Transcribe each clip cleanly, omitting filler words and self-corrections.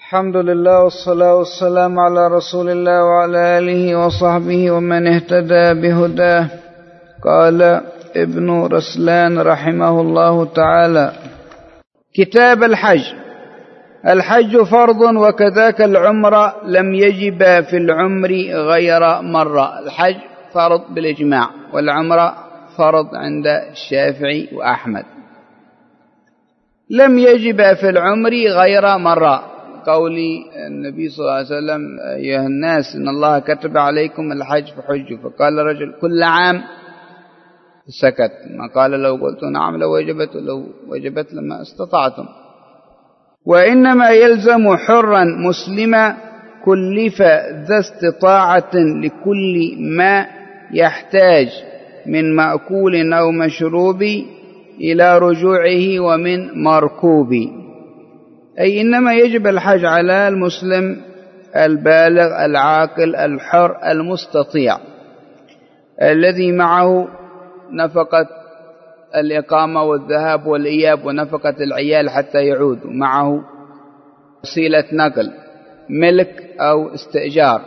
الحمد لله والصلاة والسلام على رسول الله وعلى آله وصحبه ومن اهتدى بهداه. قال ابن رسلان رحمه الله تعالى: كتاب الحج. الحج فرض وكذاك العمرة لم يجب في العمر غير مرة. الحج فرض بالإجماع، والعمرة فرض عند الشافعي وأحمد. لم يجب في العمر غير مرة، قول النبي صلى الله عليه وسلم: أيها الناس إن الله كتب عليكم الحج فحجوا. فقال رجل: كل عام؟ سكت. ما قال: لو قلت نعم لو وجبت لما استطعتم. وإنما يلزم حرا مسلما كلف ذا استطاعة لكل ما يحتاج من مأكول أو مشروب إلى رجوعه ومن مركوب. أي إنما يجب الحج على المسلم البالغ العاقل الحر المستطيع، الذي معه نفقة الإقامة والذهاب والإياب ونفقة العيال حتى يعود، ومعه وسيلة نقل ملك أو استئجار.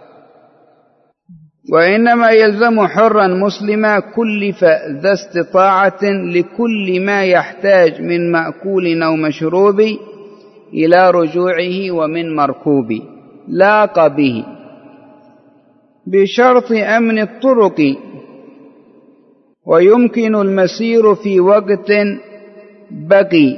وإنما يلزم حرا مسلما كلف ذا استطاعة لكل ما يحتاج من مأكول أو مشروب إلى رجوعه ومن مركوب، لاق به بشرط أمن الطرق، ويمكن المسير في وقت بقي.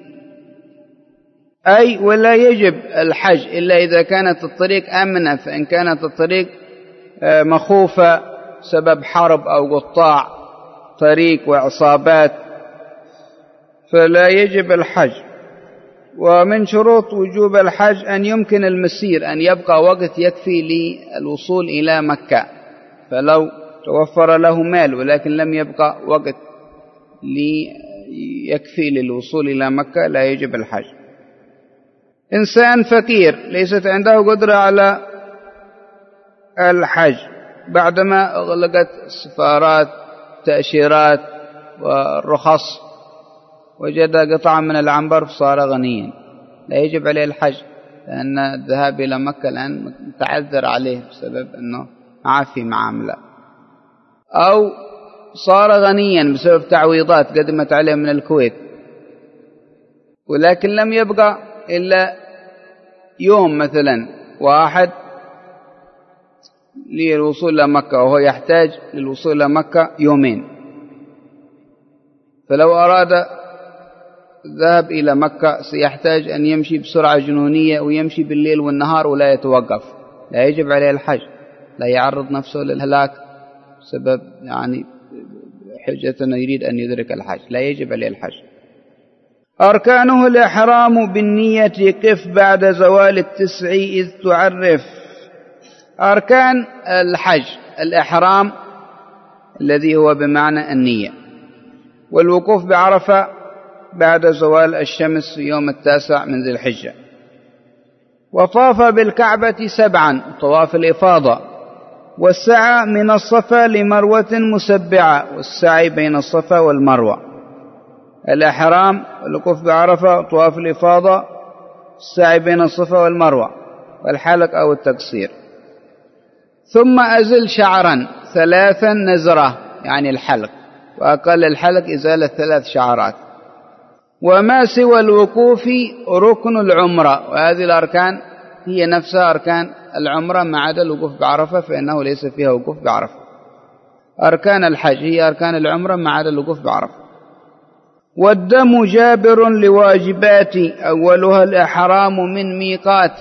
أي ولا يجب الحج إلا إذا كانت الطريق آمنة، فإن كانت الطريق مخوفة سبب حرب أو قطاع طريق وعصابات فلا يجب الحج. ومن شروط وجوب الحج أن يمكن المسير، أن يبقى وقت يكفي للوصول إلى مكة. فلو توفر له مال ولكن لم يبقى وقت يكفي للوصول إلى مكة لا يجب الحج. إنسان فقير ليست عنده قدرة على الحج، بعدما أغلقت السفارات تأشيرات والرخص وجد قطعا من العنبر فصار غنيا، لا يجب عليه الحج، لأن الذهاب إلى مكة الآن متعذر عليه بسبب أنه معافي معاملة. أو صار غنيا بسبب تعويضات قدمت عليه من الكويت، ولكن لم يبقى إلا يوم مثلا واحد للوصول إلى مكة، وهو يحتاج للوصول إلى مكة يومين. فلو أراد الذهاب إلى مكة سيحتاج أن يمشي بسرعة جنونية، ويمشي بالليل والنهار ولا يتوقف، لا يجب عليه الحج، لا يعرض نفسه للهلاك بسبب حجة أنه يريد أن يدرك الحج، لا يجب عليه الحج. أركانه الإحرام بالنية قف بعد زوال 9 إذ تعرف. أركان الحج الإحرام الذي هو بمعنى النية، والوقوف بعرفة بعد زوال الشمس في يوم 9 من ذي الحجة. وطاف بالكعبة 7 طواف الإفاضة، والسعى من الصفا لمروة مسبعة، والسعي بين الصفا والمروة. الإحرام الوقوف بعرفة، طواف الإفاضة، السعي بين الصفا والمروة، والحلق أو التقصير. ثم أزل شعرا 3 نزرة يعني الحلق، وأقل الحلق إزالة 3 شعرات. وما سوى الوقوف ركن العمرة، وهذه الأركان هي نفسها أركان العمرة ما عدا الوقوف بعرفة فإنه ليس فيها وقوف بعرفة. أركان الحج هي أركان العمرة ما عدا الوقوف بعرفة. والدم جابر لواجبات أولها الإحرام من ميقات.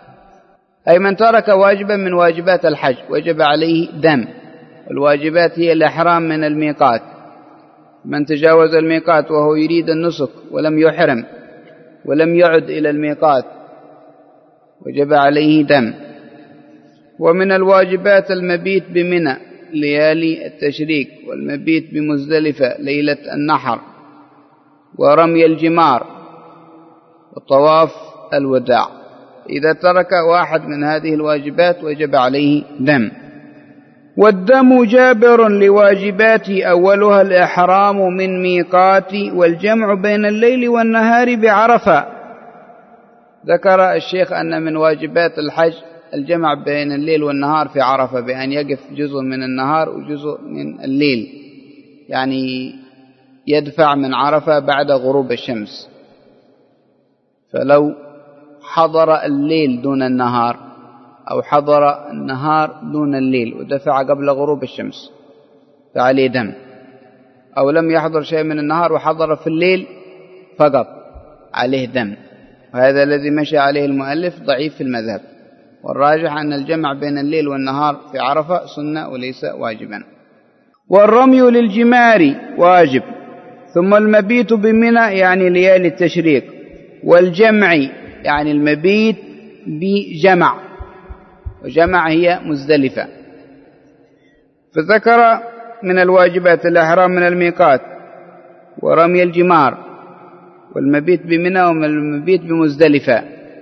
أي من ترك واجبا من واجبات الحج وجب عليه دم. الواجبات هي الإحرام من الميقات. من تجاوز الميقات وهو يريد النسك ولم يحرم ولم يعد إلى الميقات وجب عليه دم. ومن الواجبات المبيت بمنى ليالي التشريك، والمبيت بمزدلفة ليلة النحر، ورمي الجمار، وطواف الوداع. إذا ترك واحد من هذه الواجبات وجب عليه دم. والدم جابر لواجبات أولها الإحرام من ميقات، والجمع بين الليل والنهار بعرفة. ذكر الشيخ أن من واجبات الحج الجمع بين الليل والنهار في عرفة، بأن يقف جزء من النهار وجزء من الليل، يعني يدفع من عرفة بعد غروب الشمس. فلو حضر الليل دون النهار أو حضر النهار دون الليل ودفع قبل غروب الشمس فعليه دم، أو لم يحضر شيء من النهار وحضر في الليل فقط عليه دم. وهذا الذي مشى عليه المؤلف ضعيف في المذهب، والراجح أن الجمع بين الليل والنهار في عرفة سنة وليس واجبا. والرمي للجمار واجب، ثم المبيت بمنى يعني ليالي التشريق، والجمع يعني المبيت بجمع، وجمع هي مزدلفة. فذكر من الواجبات الإحرام من الميقات ورمي الجمار والمبيت بمنى والمبيت بمزدلفة.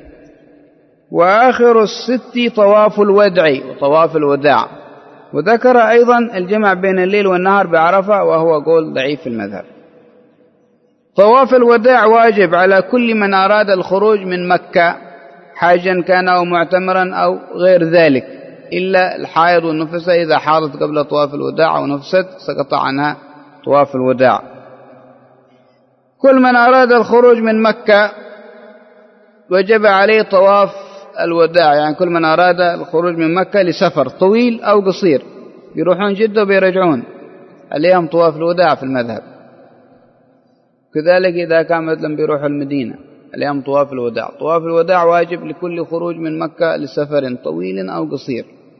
وآخر الست طواف الودع وطواف الوداع. وذكر أيضا الجمع بين الليل والنهار بعرفة، وهو قول ضعيف في المذهب. طواف الوداع واجب على كل من أراد الخروج من مكة حاجا كان أو معتمرا أو غير ذلك، إلا الحائض والنفسة إذا حاضت قبل طواف الوداع أو نفست سقط عنها طواف الوداع. كل من أراد الخروج من مكة وجب عليه طواف الوداع، يعني كل من أراد الخروج من مكة لسفر طويل أو قصير، بيروحون جدة وبيرجعون، عليهم طواف الوداع في المذهب. كذلك إذا كان مثلا بيروحوا المدينة عليهم طواف الوداع. طواف الوداع واجب لكل خروج من مكة لسفر طويل أو قصير.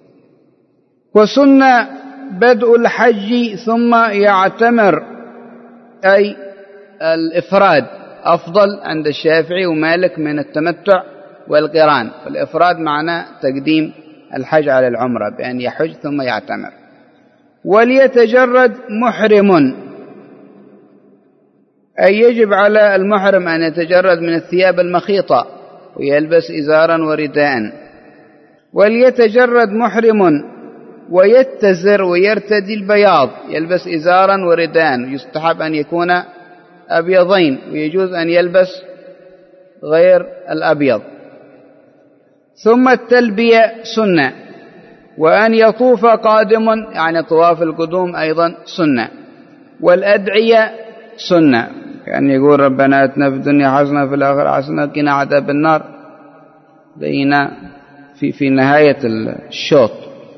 وسنة بدء الحج ثم يعتمر، أي الإفراد أفضل عند الشافعي ومالك من التمتع والقران. فالإفراد معناه تقديم الحج على العمرة بأن يحج ثم يعتمر. وليتجرد محرم، أي يجب على المحرم أن يتجرد من الثياب المخيطة ويلبس إزارا ورداء. وليتجرد محرم ويتزر ويرتدي البياض، يلبس إزارا ورداء، يستحب أن يكون أبيضين، ويجوز أن يلبس غير الأبيض. ثم التلبية سنة، وأن يطوف قادم يعني طواف القدوم أيضا سنة. والأدعية سنة، كأن يقول ربنا آتنا في الدنيا حسنة في الآخرة حسنة وقنا عذاب النار، بين في نهاية الشوط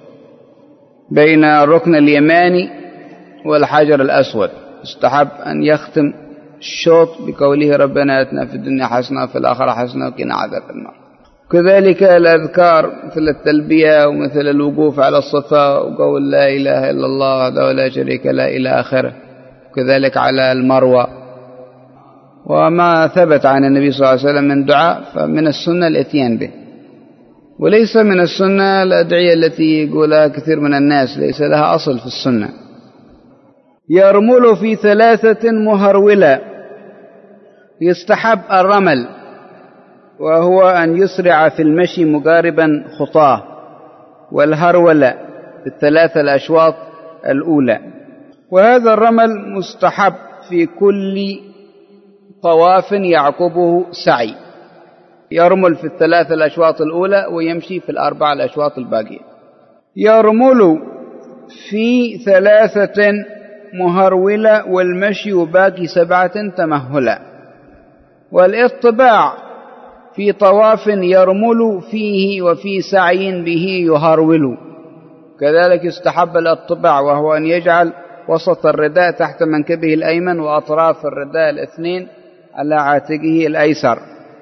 بين الركن اليماني والحجر الأسود، استحب أن يختم الشوط بقوله ربنا آتنا في الدنيا حسنة في الآخرة حسنة وقنا عذاب النار. كذلك الأذكار مثل التلبية ومثل الوقوف على الصفا وقول لا إله إلا الله وحده لا شريك له إلى آخره. كذلك على المروة. وما ثبت عن النبي صلى الله عليه وسلم من دعاء فمن السنة الاتيان به، وليس من السنة الأدعية التي يقولها كثير من الناس، ليس لها أصل في السنة. يرمل في 3 مهرولة، يستحب الرمل، وهو أن يسرع في المشي مقاربا خطاه، والهرولة في3 الأشواط الأولى. وهذا الرمل مستحب في كل طواف يعقبه سعي، يرمل في 3 الأشواط الأولى ويمشي في 4 الأشواط الباقية. يرمل في 3 مهرولة والمشي باقي 7 تمهلا. والاطباع في طواف يرمل فيه وفي سعي به يهرول. كذلك استحب الاطباع، وهو أن يجعل وسط الرداء تحت منكبه الأيمن وأطراف الرداء 2 على عاتقه الأيسر،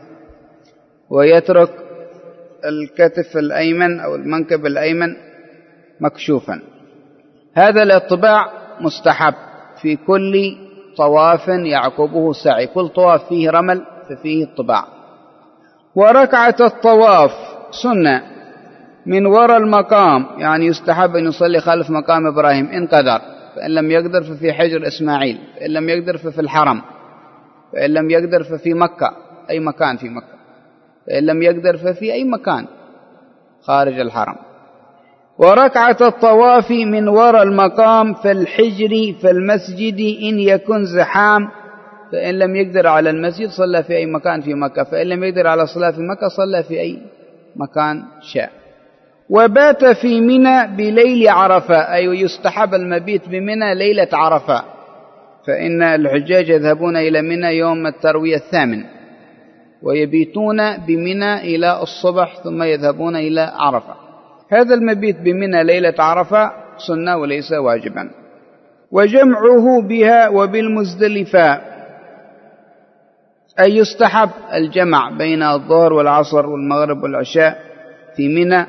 ويترك الكتف الأيمن أو المنكب الأيمن مكشوفا. هذا الاطباع مستحب في كل طواف يعقبه سعي، كل طواف فيه رمل ففيه اطباع. وركعة الطواف سنة من وراء المقام، يعني يستحب أن يصلي خلف مقام إبراهيم إن قدر، فإن لم يقدر ففي حجر إسماعيل، فإن لم يقدر ففي الحرم، فإن لم يقدر ففي مكة، أي مكان في مكة، فإن لم يقدر ففي أي مكان خارج الحرم. وركعة الطواف من وراء المقام في الحجر في المسجد إن يكن زحام فإن لم يقدر على المسجد صلى في أي مكان في مكة، فإن لم يقدر على الصلاة في مكة صلى في أي مكان شاء. وبات في منى بليل عرفة، أي يستحب المبيت بمنى ليلة عرفة، فإن الحجاج يذهبون إلى منى يوم التروية 8 ويبيتون بمنى إلى الصبح ثم يذهبون إلى عرفة. هذا المبيت بمنى ليلة عرفة سنة وليس واجبا. وجمعه بها وبالمزدلفة، أي يستحب الجمع بين الظهر والعصر والمغرب والعشاء في منى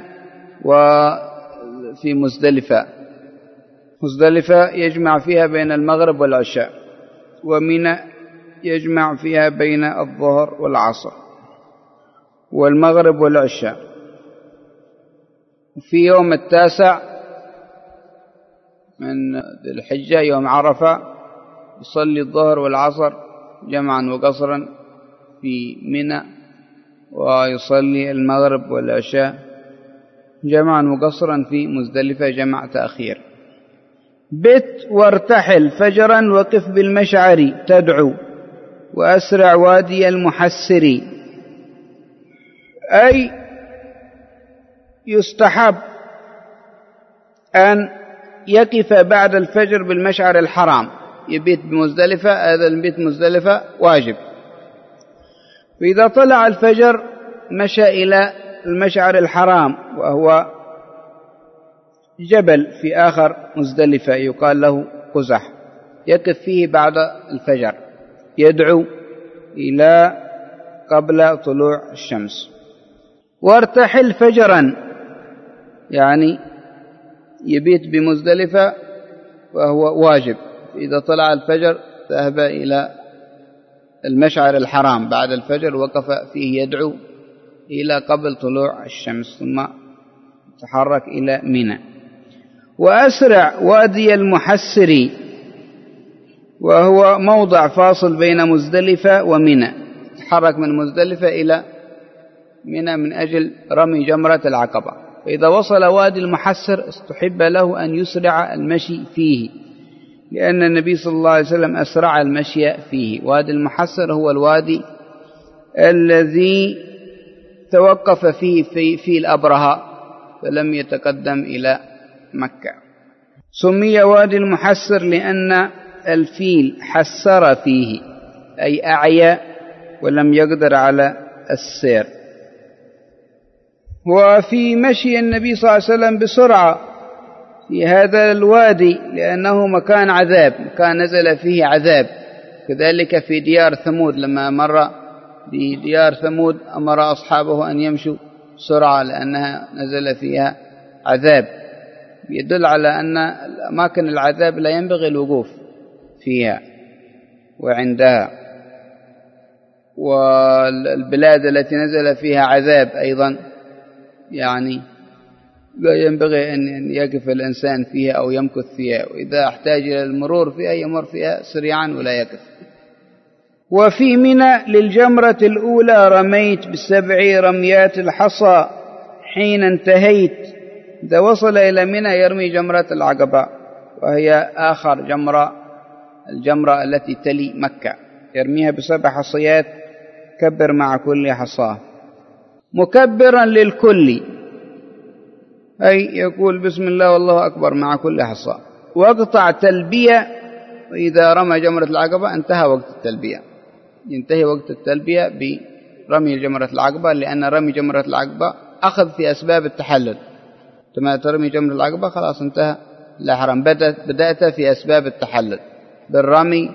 وفي مزدلفة. مزدلفة يجمع فيها بين المغرب والعشاء، ومنى يجمع فيها بين الظهر والعصر والمغرب والعشاء. في يوم 9 من ذي الحجة يوم عرفة يصلي الظهر والعصر جمعا وقصرا في منى، ويصلي المغرب والعشاء جمعا وقصرا في مزدلفة جمع تأخير. بت وارتحل فجرا وقف بالمشعر تدعو وأسرع وادي المحسر، أي يستحب أن يقف بعد الفجر بالمشعر الحرام، يبيت بمزدلفة، هذا البيت مزدلفة واجب. فإذا طلع الفجر مشى إلى المشعر الحرام، وهو جبل في آخر مزدلفة يقال له قزح، يقف فيه بعد الفجر يدعو إلى قبل طلوع الشمس. وارتحل فجرا، يعني يبيت بمزدلفة وهو واجب. إذا طلع الفجر ذهب إلى المشعر الحرام بعد الفجر، وقف فيه يدعو إلى قبل طلوع الشمس، ثم تحرك إلى منى. وأسرع وادي المحسر، وهو موضع فاصل بين مزدلفة ومنى، تحرك من مزدلفة إلى منى من أجل رمي جمرة العقبة. فإذا وصل وادي المحسر استحب له أن يسرع المشي فيه، لأن النبي صلى الله عليه وسلم أسرع المشي فيه. وادي المحسر هو الوادي الذي توقف فيه في الأبرهة فلم يتقدم إلى مكة. سمي وادي المحسر لأن الفيل حسر فيه، أي أعيا ولم يقدر على السير. وفي مشي النبي صلى الله عليه وسلم بسرعة في هذا الوادي لأنه مكان عذاب، مكان نزل فيه عذاب. كذلك في ديار ثمود لما مر بديار ثمود أمر أصحابه أن يمشوا بسرعة لأنها نزل فيها عذاب، يدل على أن أماكن العذاب لا ينبغي الوقوف فيها وعندها. والبلاد التي نزل فيها عذاب أيضا يعني لا ينبغي أن يقف الإنسان فيها أو يمكث فيها، وإذا احتاج إلى المرور فيها يمر فيها سريعا ولا يقف. وفي منى للجمرة الأولى رميت ب7 رميات الحصى حين انتهيت. إذا وصل إلى منى يرمي جمرة العقبة، وهي آخر الجمرة التي تلي مكة، يرميها ب7 حصيات، كبر مع كل حصاه. مكبرا للكل، أي يقول بسم الله والله أكبر مع كل حصى. واقطع تلبية، وإذا رمى جمرة العقبة انتهى وقت التلبية، ينتهي وقت التلبية برمي جمرة العقبة، لأن رمي جمرة العقبة أخذ في أسباب التحلل. ثم ترمي جمرة العقبة خلاص انتهى الإحرام، بدأت في أسباب التحلل بالرمي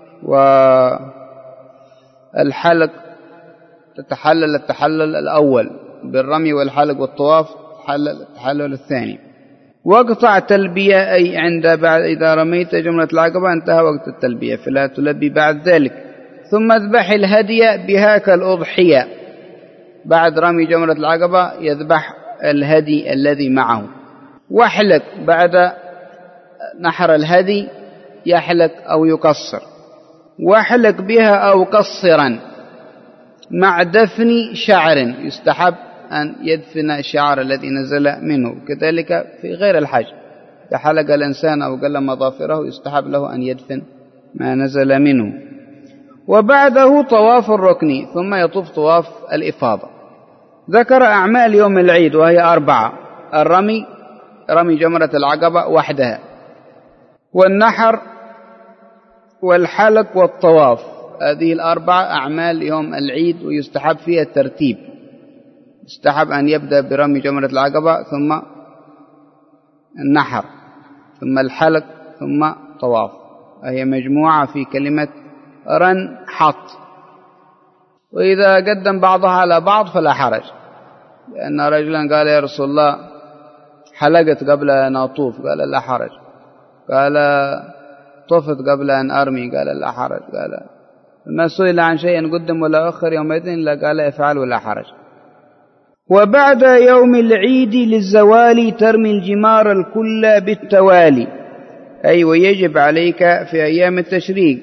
والحلق، تتحلل التحلل الأول بالرمي والحلق والطواف، تحلل التحلل الثاني. واقطع تلبية، أي بعد إذا رميت جمرة العقبة انتهى وقت التلبية فلا تلبي بعد ذلك. ثم اذبح الهدي بها كالأضحية، بعد رمي جمرة العقبة يذبح الهدي الذي معه. واحلق، بعد نحر الهدي يحلق أو يقصر. واحلق بها أو قصرا مع دفن شعر، يستحب أن يدفن الشعر الذي نزل منه. كذلك في غير الحج، إذا حلق الإنسان أو قلم ظافره يستحب له أن يدفن ما نزل منه. وبعده طواف الركن، ثم يطوف طواف الإفاضة. ذكر أعمال يوم العيد وهي 4: الرمي، رمي جمرة العقبة وحدها، والنحر، والحلق، والطواف. هذه 4 أعمال يوم العيد، ويستحب فيها الترتيب. يستحب أن يبدأ برمي جمرة العقبة، ثم النحر، ثم الحلق، ثم طواف. هي مجموعة في كلمة رن حط. وإذا قدم بعضها على بعض فلا حرج، لأن رجلا قال: يا رسول الله حلقت قبل أن أطوف، قال: لا حرج. قال: طفت قبل أن أرمي، قال: لا حرج. قال: ما سئل عن شيء قدم ولا أخر يومئذ، لا قال: افعل ولا حرج. وبعد يوم العيد للزوال ترمي الجمار الكل بالتوالي، أي ويجب عليك في أيام التشريق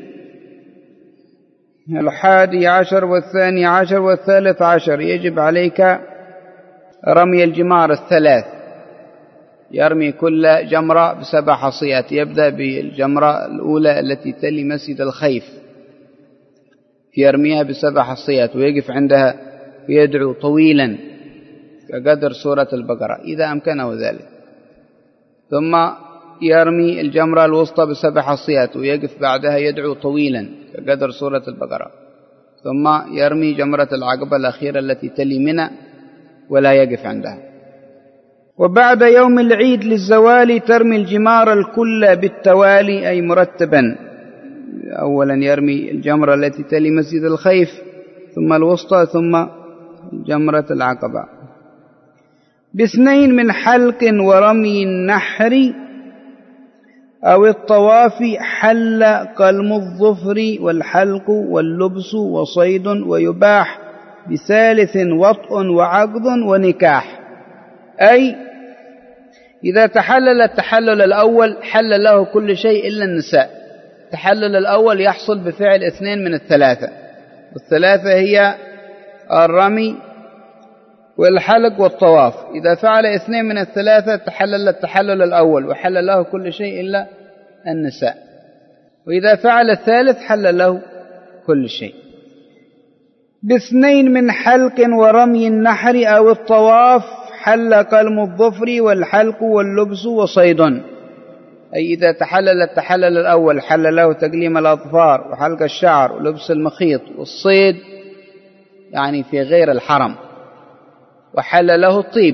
11 و12 و13 يجب عليك رمي الجمار 3. يرمي كل جمرة ب7 حصيات. يبدأ بالجمرة الأولى التي تلي مسجد الخيف، يرميها ب7 حصيات، ويقف عندها ويدعو طويلا كقدر سورة البقرة إذا أمكنه ذلك. ثم يرمي الجمرة الوسطى ب7 حصيات، ويقف بعدها يدعو طويلا كقدر سورة البقرة. ثم يرمي جمرة العقبة الأخيرة التي تلي منى، ولا يقف عندها. وبعد يوم العيد للزوال ترمي الجمار الكل بالتوالي، أي مرتبا. أولا يرمي الجمرة التي تلي مسجد الخيف، ثم الوسطى، ثم جمرة العقبة. ب2 من حلق ورمي النحر أو الطواف حل قلم الظفر والحلق واللبس وصيد، ويباح ب3 وطء وعقد ونكاح. أي إذا تحلل التحلل الأول حل له كل شيء إلا النساء. التحلل الأول يحصل بفعل 2 من ال3، والثلاثة هي الرمي والحلق والطواف. إذا فعل 2 من ال3 تحلل التحلل الأول وحل له كل شيء إلا النساء، وإذا فعل الثالث حل له كل شيء. ب2 من حلق ورمي النحر أو الطواف حل قلم الظفر والحلق واللبس وصيد. أي إذا تحلل التحلل الأول حل له تقليم الأظفار وحلق الشعر ولبس المخيط والصيد، يعني في غير الحرم، وحل له الطيب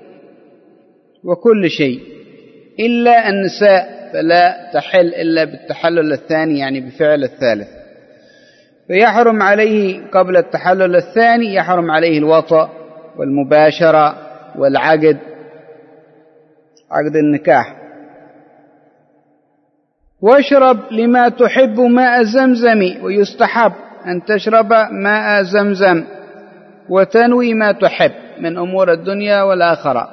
وكل شيء إلا النساء، فلا تحل إلا بالتحلل الثاني، يعني بفعل الثالث. فيحرم عليه قبل التحلل الثاني، يحرم عليه الوطأ والمباشرة والعقد، عقد النكاح. واشرب لما تحب ماء زمزم، ويستحب أن تشرب ماء زمزم وتنوي ما تحب من أمور الدنيا والآخرة.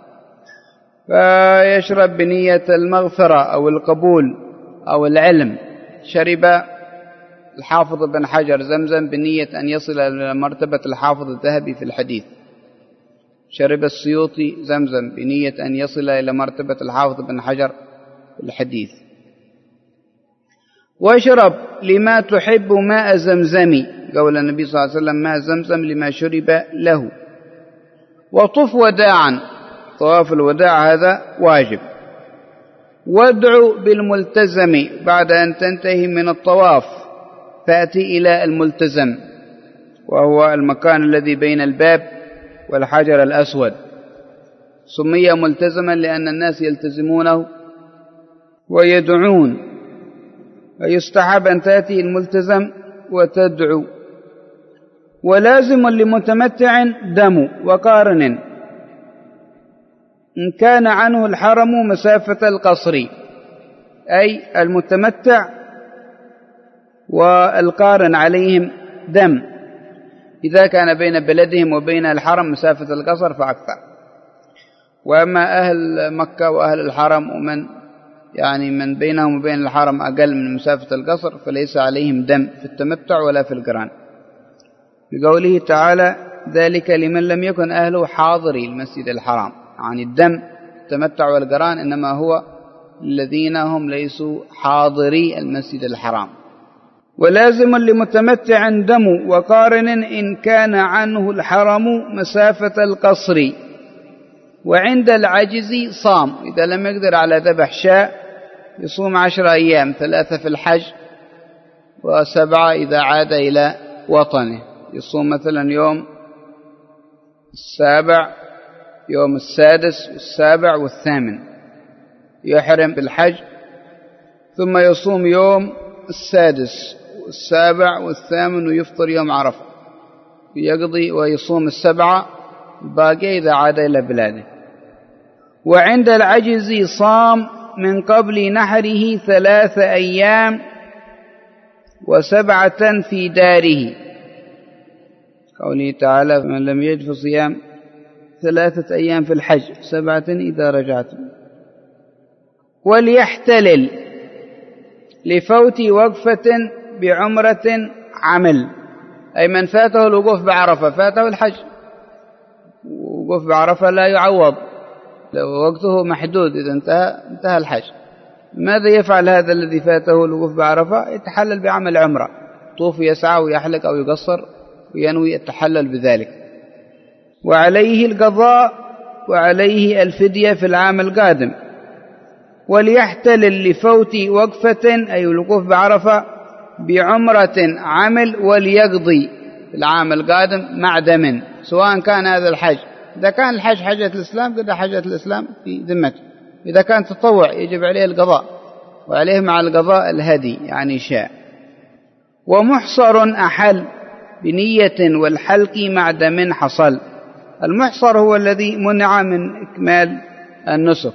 فيشرب بنية المغفرة أو القبول أو العلم. شرب الحافظ بن حجر زمزم بنية أن يصل إلى مرتبة الحافظ الذهبي في الحديث. شرب السيوطي زمزم بنية أن يصل إلى مرتبة الحافظ بن حجر في الحديث. واشرب لما تحب ماء زمزم، قول النبي صلى الله عليه وسلم: ماء زمزم لما شرب له. وطف وداعا، طواف الوداع هذا واجب. وادعو بالملتزم، بعد أن تنتهي من الطواف فأتي إلى الملتزم، وهو المكان الذي بين الباب والحجر الأسود. سمي ملتزما لأن الناس يلتزمونه ويدعون. ويستحب أن تأتي الملتزم وتدعو. ولازم لمتمتع دم وقارن إن كان عنه الحرم مسافة القصر، أي المتمتع والقارن عليهم دم إذا كان بين بلدهم وبين الحرم مسافة القصر فأكثر. وأما أهل مكة وأهل الحرم ومن يعني من بينهم وبين الحرم أقل من مسافة القصر فليس عليهم دم في التمتع ولا في القران، بقوله تعالى: ذلك لمن لم يكن أهله حاضري المسجد الحرام. يعني الدم التمتع والقران إنما هو الذين هم ليسوا حاضري المسجد الحرام. ولازم لمتمتع دم وقارن إن كان عنه الحرم مسافة القصر. وعند العجز صام، إذا لم يقدر على ذبح شاء يصوم 10 أيام، 3 في الحج و7 إذا عاد إلى وطنه. يصوم مثلا يوم 7، يوم 6 و7 و8 يحرم بالحج، ثم يصوم يوم 6 و7 و8 ويفطر يوم عرفة، يقضي ويصوم 7 باقي إذا عاد إلى بلاده. وعند العجز صام من قبل نحره 3 أيام و7 في داره، قوله تعالى: من لم يجد فصيام 3 أيام في الحج 7 إذا رجعتم. وليحتلل لفوت وقفة بعمرة عمل، أي من فاته الوقوف بعرفة فاته الحج، وقوف بعرفة لا يعوض، وقته محدود، إذا انتهى الحج. ماذا يفعل هذا الذي فاته الوقوف بعرفة؟ يتحلل بعمل عمرة، طوف يسعى ويحلق أو يقصر وينوي التحلل بذلك. وعليه القضاء وعليه الفدية في العام القادم. وليحتلل لفوت وقفة أي الوقوف بعرفة بعمرة عمل، وليقضي العام القادم مع دم، سواء كان هذا الحج، إذا كان الحج حجة الإسلام قد حجة الإسلام في ذمته، إذا كان تطوع يجب عليه القضاء، وعليه مع القضاء الهدي يعني شاء. ومحصر أحل بنية والحلق مع دم حصل. المحصر هو الذي منع من إكمال النسك،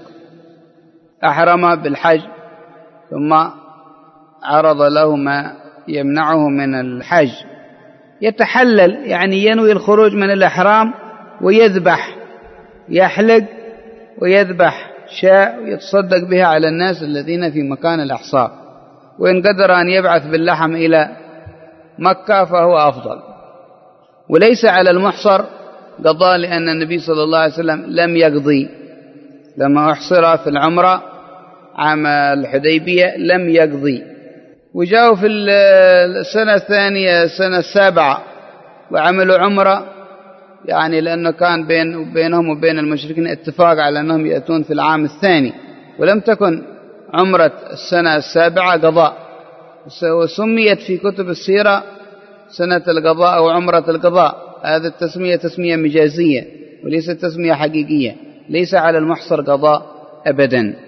أحرم بالحج ثم عرض له ما يمنعه من الحج، يتحلل يعني ينوي الخروج من الإحرام ويذبح، يحلق ويذبح شاء ويتصدق بها على الناس الذين في مكان الإحصار، وإن قدر أن يبعث باللحم إلى مكة فهو أفضل. وليس على المحصر قضاء، لأن النبي صلى الله عليه وسلم لم يقضي لما أحصر في العمرة عام الحديبية، لم يقضي. وجاءوا في السنة الثانية السنة 7 وعملوا عمرة، يعني لأنه كان بينهم وبين المشركين اتفاق على أنهم يأتون في العام الثاني، ولم تكن عمرة السنة 7 قضاء، وسميت في كتب السيرة سنة القضاء أو عمرة القضاء. هذه التسمية تسمية مجازية وليست تسمية حقيقية، ليس على المحصر قضاء أبدا.